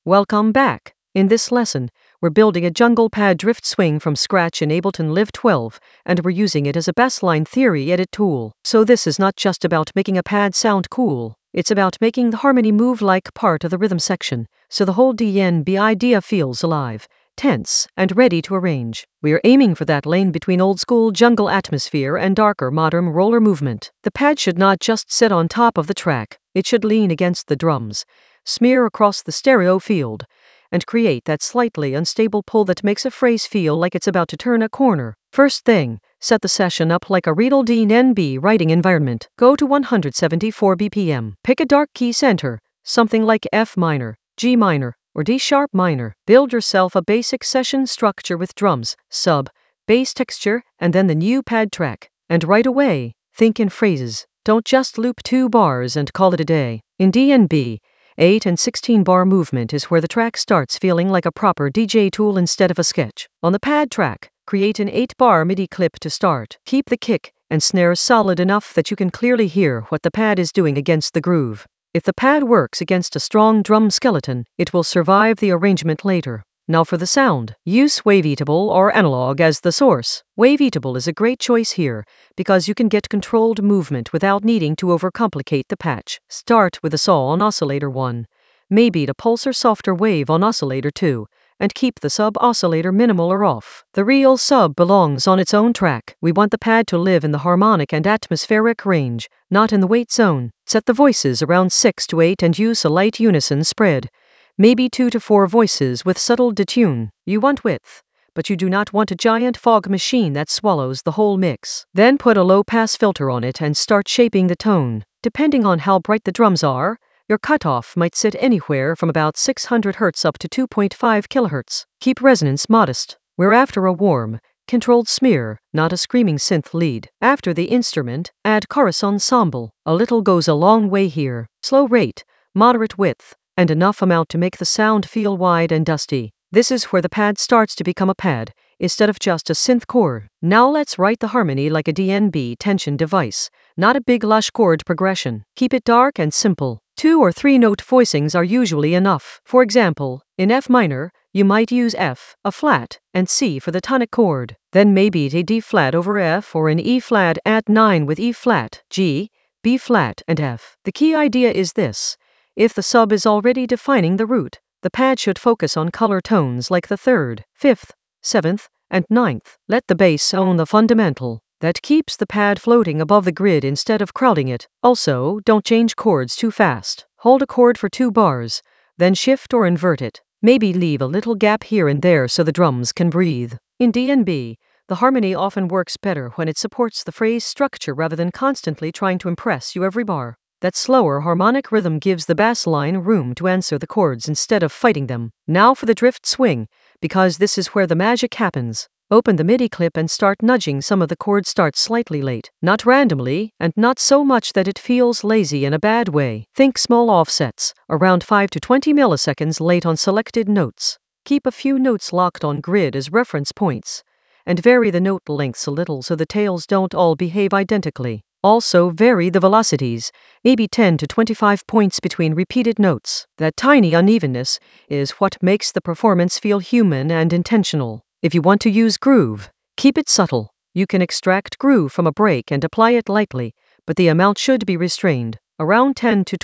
Welcome back. In this lesson, we're building a jungle pad drift swing from scratch in Ableton Live 12, and we're using it as a bassline theory edit tool. So this is not just about making a pad sound cool, it's about making the harmony move like part of the rhythm section, so the whole DNB idea feels alive, tense, and ready to arrange. We're aiming for that lane between old-school jungle atmosphere and darker modern roller movement. The pad should not just sit on top of the track, it should lean against the drums, smear across the stereo field, and create that slightly unstable pull that makes a phrase feel like it's about to turn a corner. First thing, set the session up like a real DNB writing environment. Go to 174 BPM. Pick a dark key center, something like F minor, G minor, or D sharp minor. Build yourself a basic session structure with drums, sub, bass texture, and then the new pad track. And right away, think in phrases. Don't just loop 2 bars and call it a day. In DNB, 8 and 16 bar movement is where the track starts feeling like a proper DJ tool instead of a sketch. On the pad track, create an 8-bar MIDI clip to start. Keep the kick and snare solid enough that you can clearly hear what the pad is doing against the groove. If the pad works against a strong drum skeleton, it will survive the arrangement later. Now for the sound, use Wavetable or Analog as the source. Wavetable is a great choice here, because you can get controlled movement without needing to overcomplicate the patch. Start with a saw on oscillator 1, maybe the pulsar softer wave on oscillator 2, and keep the sub oscillator minimal or off. The real sub belongs on its own track. We want the pad to live in the harmonic and atmospheric range, not in the weight zone. Set the voices around 6 to 8 and use a light unison spread. Maybe 2 to 4 voices with subtle detune. You want width, but you do not want a giant fog machine that swallows the whole mix. Then put a low-pass filter on it and start shaping the tone. Depending on how bright the drums are, your cutoff might sit anywhere from about 600 Hz up to 2.5 kHz. Keep resonance modest. We're after a warm, controlled smear, not a screaming synth lead. After the instrument, add chorus ensemble. A little goes a long way here. Slow rate, moderate width, and enough amount to make the sound feel wide and dusty. This is where the pad starts to become a pad, instead of just a synth chord. Now let's write the harmony like a DNB tension device, not a big lush chord progression. Keep it dark and simple. 2 or 3 note voicings are usually enough. For example, in F minor, you might use F, a flat, and C for the tonic chord. Then maybe a D flat over F or an E flat at 9 with E flat, G, B flat, and F. The key idea is this. If the sub is already defining the root, the pad should focus on color tones like the 3rd, 5th, 7th, and 9th. Let the bass own the fundamental. That keeps the pad floating above the grid instead of crowding it. Also, don't change chords too fast. Hold a chord for 2 bars, then shift or invert it. Maybe leave a little gap here and there so the drums can breathe. In DNB, the harmony often works better when it supports the phrase structure rather than constantly trying to impress you every bar. That slower harmonic rhythm gives the bass line room to answer the chords instead of fighting them. Now for the drift swing, because this is where the magic happens. Open the MIDI clip and start nudging some of the chords start slightly late, not randomly, and not so much that it feels lazy in a bad way. Think small offsets, around 5 to 20 milliseconds late on selected notes. Keep a few notes locked on grid as reference points, and vary the note lengths a little so the tails don't all behave identically. Also vary the velocities, maybe 10 to 25 points between repeated notes. That tiny unevenness is what makes the performance feel human and intentional. If you want to use groove, keep it subtle. You can extract groove from a break and apply it lightly, but the amount should be restrained. Around 10 to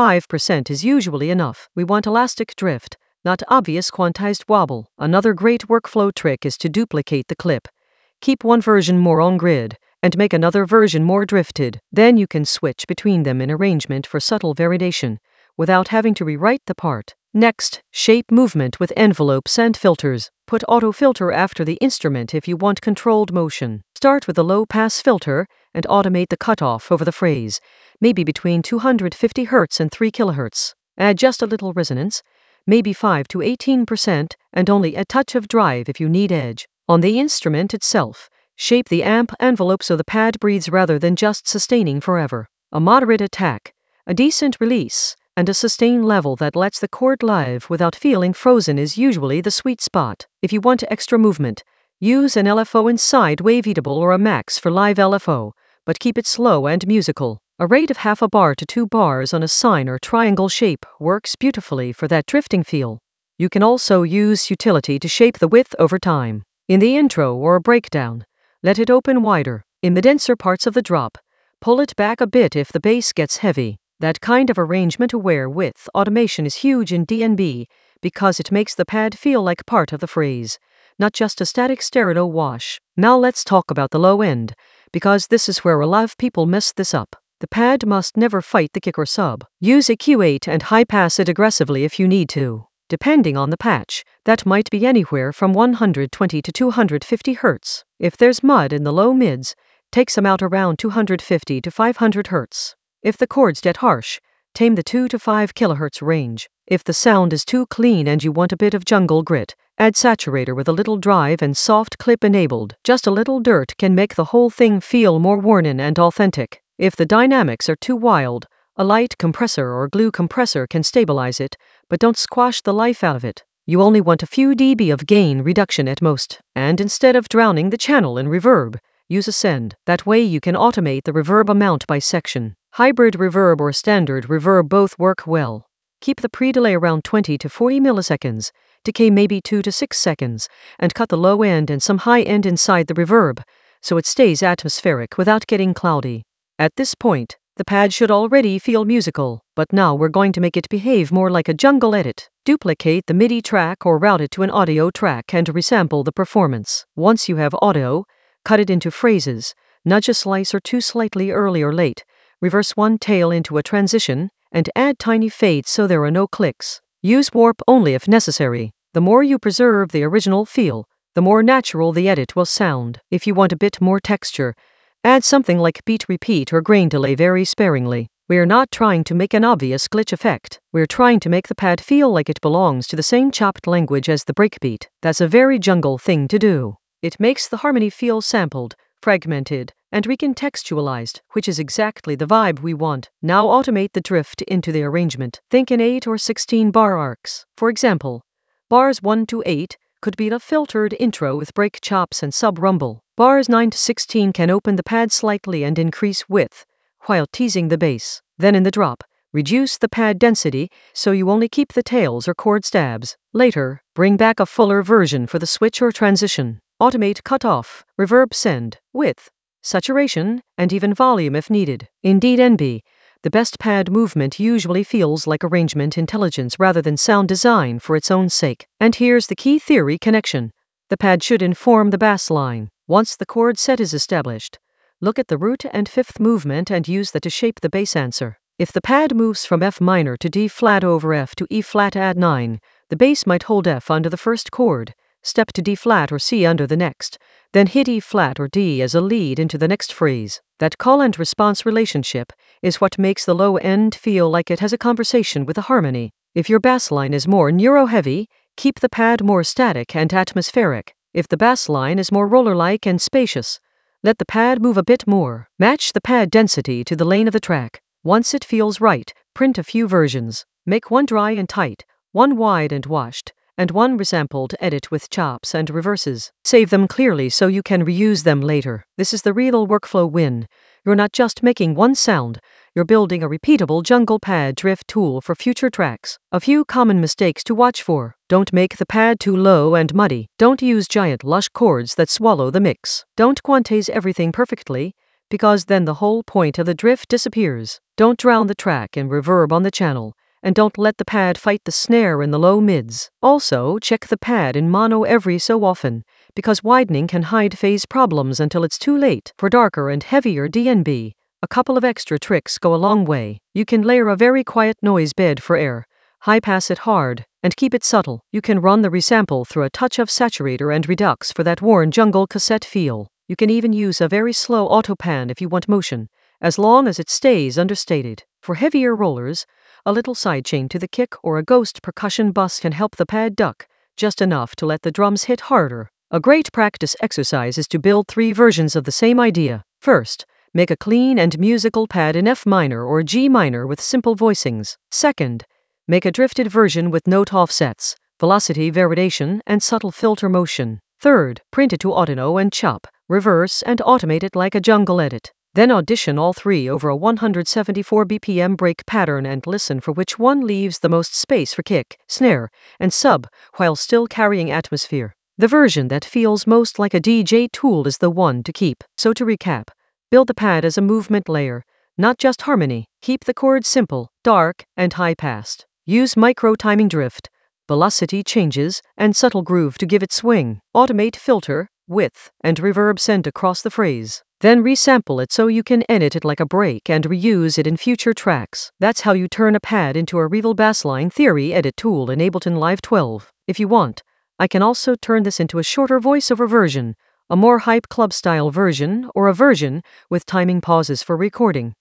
25% is usually enough. We want elastic drift, not obvious quantized wobble. Another great workflow trick is to duplicate the clip. Keep one version more on grid, and make another version more drifted. Then you can switch between them in arrangement for subtle variation, without having to rewrite the part. Next, shape movement with envelopes and filters. Put auto filter after the instrument if you want controlled motion. Start with a low-pass filter and automate the cutoff over the phrase, maybe between 250 Hz and 3 kHz. Add just a little resonance, maybe 5 to 18%, and only a touch of drive if you need edge. On the instrument itself, shape the amp envelope so the pad breathes rather than just sustaining forever. A moderate attack, a decent release, and a sustain level that lets the chord live without feeling frozen is usually the sweet spot. If you want extra movement, use an LFO inside Wavetable or a Max for live LFO, but keep it slow and musical. A rate of half a bar to 2 bars on a sine or triangle shape works beautifully for that drifting feel. You can also use utility to shape the width over time. In the intro or breakdown, let it open wider. In the denser parts of the drop, pull it back a bit if the bass gets heavy. That kind of arrangement-aware width automation is huge in D&B because it makes the pad feel like part of the phrase, not just a static stereo wash. Now let's talk about the low end, because this is where a lot of people mess this up. The pad must never fight the kick or sub. Use a Q8 and high-pass it aggressively if you need to. Depending on the patch, that might be anywhere from 120 to 250 Hz. If there's mud in the low mids, take some out around 250 to 500 Hz. If the chords get harsh, tame the 2 to 5 kHz range. If the sound is too clean and you want a bit of jungle grit, add saturator with a little drive and soft clip enabled. Just a little dirt can make the whole thing feel more worn in and authentic. If the dynamics are too wild, a light compressor or glue compressor can stabilize it, but don't squash the life out of it. You only want a few dB of gain reduction at most. And instead of drowning the channel in reverb, use a send. That way you can automate the reverb amount by section. Hybrid reverb or standard reverb both work well. Keep the pre-delay around 20 to 40 milliseconds, decay maybe 2 to 6 seconds, and cut the low end and some high end inside the reverb, so it stays atmospheric without getting cloudy. At this point, the pad should already feel musical, but now we're going to make it behave more like a jungle edit. Duplicate the MIDI track or route it to an audio track and resample the performance. Once you have audio, cut it into phrases, nudge a slice or two slightly early or late, reverse one tail into a transition, and add tiny fades so there are no clicks. Use warp only if necessary. The more you preserve the original feel, the more natural the edit will sound. If you want a bit more texture, add something like beat repeat or grain delay very sparingly. We're not trying to make an obvious glitch effect. We're trying to make the pad feel like it belongs to the same chopped language as the breakbeat. That's a very jungle thing to do. It makes the harmony feel sampled, fragmented, and recontextualized, which is exactly the vibe we want. Now automate the drift into the arrangement. Think in 8 or 16 bar arcs. For example, bars 1 to 8 could be a filtered intro with break chops and sub rumble. Bars 9 to 16 can open the pad slightly and increase width, while teasing the bass. Then in the drop, reduce the pad density so you only keep the tails or chord stabs. Later, bring back a fuller version for the switch or transition. Automate cutoff, reverb send, width, saturation, and even volume if needed. In D&B, the best pad movement usually feels like arrangement intelligence rather than sound design for its own sake. And here's the key theory connection. The pad should inform the bass line. Once the chord set is established, look at the root and fifth movement and use that to shape the bass answer. If the pad moves from F minor to D flat over F to E flat add 9, the bass might hold F under the first chord, step to D flat or C under the next, then hit E flat or D as a lead into the next phrase. That call and response relationship is what makes the low end feel like it has a conversation with the harmony. If your bass line is more neuro-heavy, keep the pad more static and atmospheric. If the bass line is more roller-like and spacious, let the pad move a bit more. Match the pad density to the lane of the track. Once it feels right, print a few versions. Make one dry and tight, one wide and washed, and one resampled edit with chops and reverses. Save them clearly so you can reuse them later. This is the real workflow win. You're not just making one sound, you're building a repeatable jungle pad drift tool for future tracks. A few common mistakes to watch for. Don't make the pad too low and muddy. Don't use giant lush chords that swallow the mix. Don't quantize everything perfectly, because then the whole point of the drift disappears. Don't drown the track in reverb on the channel, and don't let the pad fight the snare in the low mids. Also, check the pad in mono every so often, because widening can hide phase problems until it's too late. For darker and heavier D&B, a couple of extra tricks go a long way. You can layer a very quiet noise bed for air, high pass it hard, and keep it subtle. You can run the resample through a touch of saturator and redux for that worn jungle cassette feel. You can even use a very slow autopan if you want motion, as long as it stays understated. For heavier rollers, a little sidechain to the kick or a ghost percussion bus can help the pad duck, just enough to let the drums hit harder. A great practice exercise is to build 3 versions of the same idea. First, make a clean and musical pad in F minor or G minor with simple voicings. Second, make a drifted version with note offsets, velocity variation, and subtle filter motion. Third, print it to Audino and chop, reverse, and automate it like a jungle edit. Then audition all three over a 174 BPM break pattern and listen for which one leaves the most space for kick, snare, and sub while still carrying atmosphere. The version that feels most like a DJ tool is the one to keep. So to recap, build the pad as a movement layer, not just harmony. Keep the chords simple, dark, and high-passed. Use micro-timing drift, velocity changes, and subtle groove to give it swing. Automate filter, width, and reverb send across the phrase. Then resample it so you can edit it like a break and reuse it in future tracks. That's how you turn a pad into a Reveal Bassline Theory edit tool in Ableton Live 12. If you want, I can also turn this into a shorter voiceover version, a more hype club style version, or a version with timing pauses for recording.